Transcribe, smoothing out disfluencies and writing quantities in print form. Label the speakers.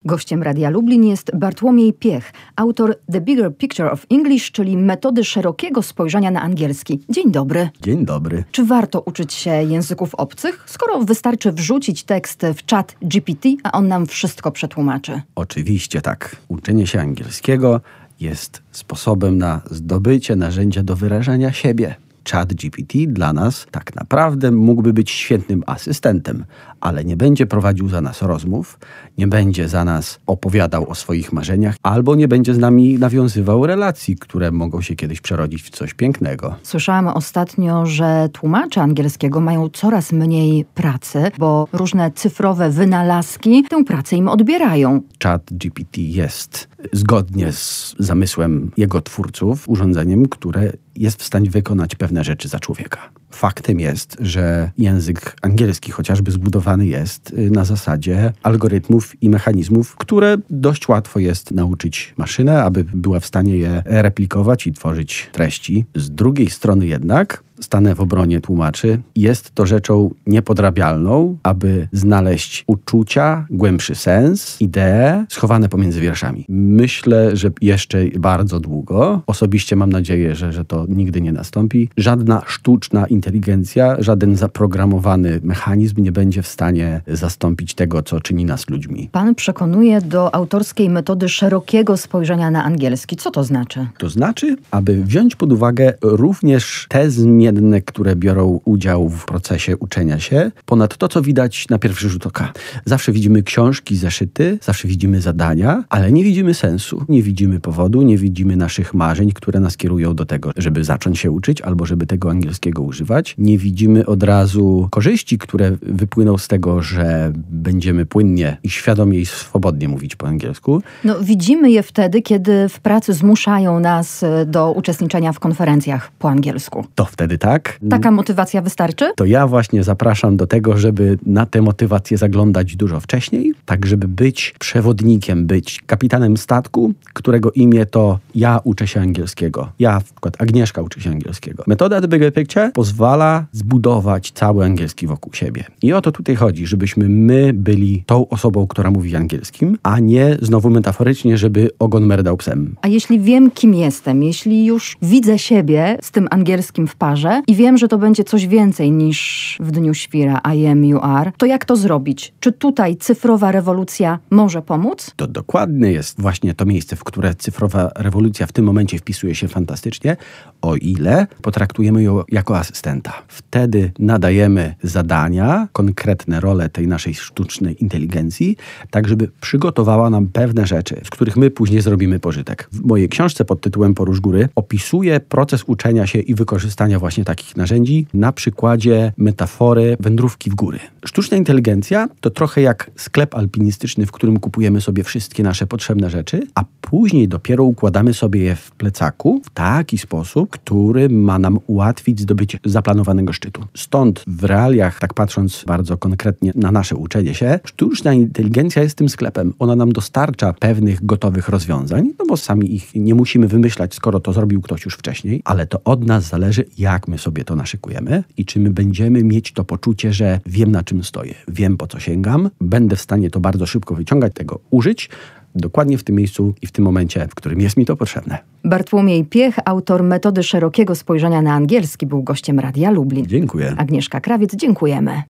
Speaker 1: Gościem Radia Lublin jest Bartłomiej Piech, autor The Bigger Picture of English, czyli metody szerokiego spojrzenia na angielski. Dzień dobry.
Speaker 2: Dzień dobry.
Speaker 1: Czy warto uczyć się języków obcych, skoro wystarczy wrzucić tekst w czat GPT, a on nam wszystko przetłumaczy?
Speaker 2: Oczywiście tak. Uczenie się angielskiego jest sposobem na zdobycie narzędzia do wyrażania siebie. ChatGPT dla nas tak naprawdę mógłby być świetnym asystentem, ale nie będzie prowadził za nas rozmów, nie będzie za nas opowiadał o swoich marzeniach, albo nie będzie z nami nawiązywał relacji, które mogą się kiedyś przerodzić w coś pięknego.
Speaker 1: Słyszałam ostatnio, że tłumacze angielskiego mają coraz mniej pracy, bo różne cyfrowe wynalazki tę pracę im odbierają.
Speaker 2: ChatGPT jest, zgodnie z zamysłem jego twórców, urządzeniem, które jest w stanie wykonać pewne rzeczy za człowieka. Faktem jest, że język angielski chociażby zbudowany jest na zasadzie algorytmów i mechanizmów, które dość łatwo jest nauczyć maszynę, aby była w stanie je replikować i tworzyć treści. Z drugiej strony jednak, stanę w obronie tłumaczy, jest to rzeczą niepodrabialną, aby znaleźć uczucia, głębszy sens, idee schowane pomiędzy wierszami. Myślę, że jeszcze bardzo długo, osobiście mam nadzieję, że to nigdy nie nastąpi, żadna sztuczna inteligencja, żaden zaprogramowany mechanizm nie będzie w stanie zastąpić tego, co czyni nas ludźmi.
Speaker 1: Pan przekonuje do autorskiej metody szerokiego spojrzenia na angielski. Co to znaczy?
Speaker 2: To znaczy, aby wziąć pod uwagę również te zmienne, które biorą udział w procesie uczenia się, ponad to, co widać na pierwszy rzut oka. Zawsze widzimy książki, zeszyty, zawsze widzimy zadania, ale nie widzimy sensu, nie widzimy powodu, nie widzimy naszych marzeń, które nas kierują do tego, żeby zacząć się uczyć albo żeby tego angielskiego używać. Nie widzimy od razu korzyści, które wypłyną z tego, że będziemy płynnie i świadomie i swobodnie mówić po angielsku.
Speaker 1: No, widzimy je wtedy, kiedy w pracy zmuszają nas do uczestniczenia w konferencjach po angielsku.
Speaker 2: To wtedy tak.
Speaker 1: Taka motywacja wystarczy?
Speaker 2: To ja właśnie zapraszam do tego, żeby na tę motywację zaglądać dużo wcześniej, tak żeby być przewodnikiem, być kapitanem statku, którego imię to ja uczę się angielskiego. Ja, na przykład Agnieszka uczy się angielskiego. Metoda The Bigger Picture pozwala zbudować cały angielski wokół siebie. I o to tutaj chodzi, żebyśmy my byli tą osobą, która mówi angielskim, a nie znowu metaforycznie, żeby ogon merdał psem.
Speaker 1: A jeśli wiem, kim jestem, jeśli już widzę siebie z tym angielskim w parze i wiem, że to będzie coś więcej niż w Dniu Świra I am, you are, to jak to zrobić? Czy tutaj cyfrowa rewolucja może pomóc?
Speaker 2: To dokładnie jest właśnie to miejsce, w które cyfrowa rewolucja w tym momencie wpisuje się fantastycznie, o ile potraktujemy ją jako asystenta. Wtedy nadajemy zadania, konkretne role tej naszej sztucznej inteligencji, tak żeby przygotowała nam pewne rzeczy, z których my później zrobimy pożytek. W mojej książce pod tytułem Porusz góry opisuję proces uczenia się i wykorzystania właśnie takich narzędzi na przykładzie metafory wędrówki w góry. Sztuczna inteligencja to trochę jak sklep alpinistyczny, w którym kupujemy sobie wszystkie nasze potrzebne rzeczy, a później dopiero układamy sobie je w plecaku w taki sposób, który ma nam ułatwić zdobycie zaplanowanego szczytu. Stąd w realiach, tak patrząc bardzo konkretnie na nasze uczenie się, sztuczna inteligencja jest tym sklepem. Ona nam dostarcza pewnych gotowych rozwiązań, no bo sami ich nie musimy wymyślać, skoro to zrobił ktoś już wcześniej, ale to od nas zależy, jak my sobie to naszykujemy i czy my będziemy mieć to poczucie, że wiem, na czym stoję, wiem, po co sięgam, będę w stanie to bardzo szybko wyciągać, tego użyć, dokładnie w tym miejscu i w tym momencie, w którym jest mi to potrzebne.
Speaker 1: Bartłomiej Piech, autor metody szerokiego spojrzenia na angielski, był gościem Radia Lublin.
Speaker 2: Dziękuję.
Speaker 1: Agnieszka Krawiec, dziękujemy.